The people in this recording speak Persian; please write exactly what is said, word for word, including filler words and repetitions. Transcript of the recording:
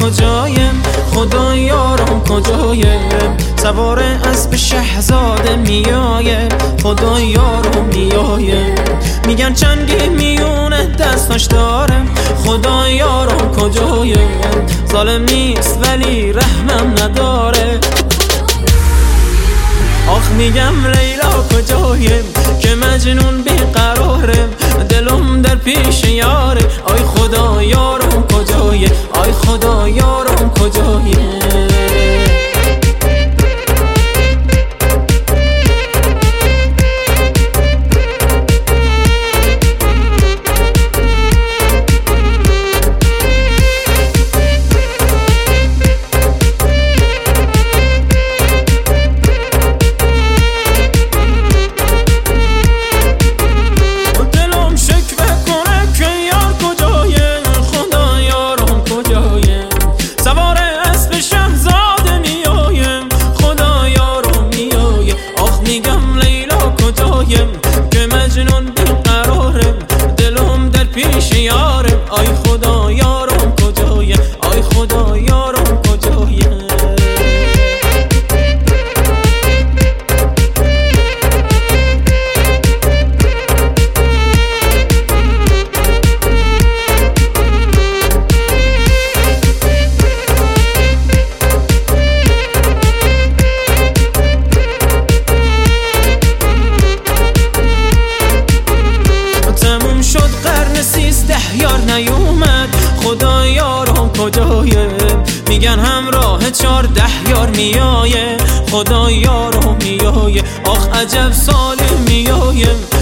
کجایم، خدا یارم کجایم. سوار اسب شهزاده میایم، خدا یارم میایم. میگن چنگی میونه دستاش دارم، خدا یارم کجایم. ظالم نیست ولی رحمم نداره. آخ میگم لیلا کجایم که مجنون بیقرارم، دلم در پیش یاره. آی خدا یارم کجایم، آی خدا یارم کجایم. که مجنون بیقرارم، دلم در پیش یارم. آی خدا یارم کجایم، آی خدا یارم کجایم. سیزده یار نیومد، خدا یارم کجایم. میگن همراه چارده یار میایه، خدا یارم میایه. آخ عجب سالی میایم،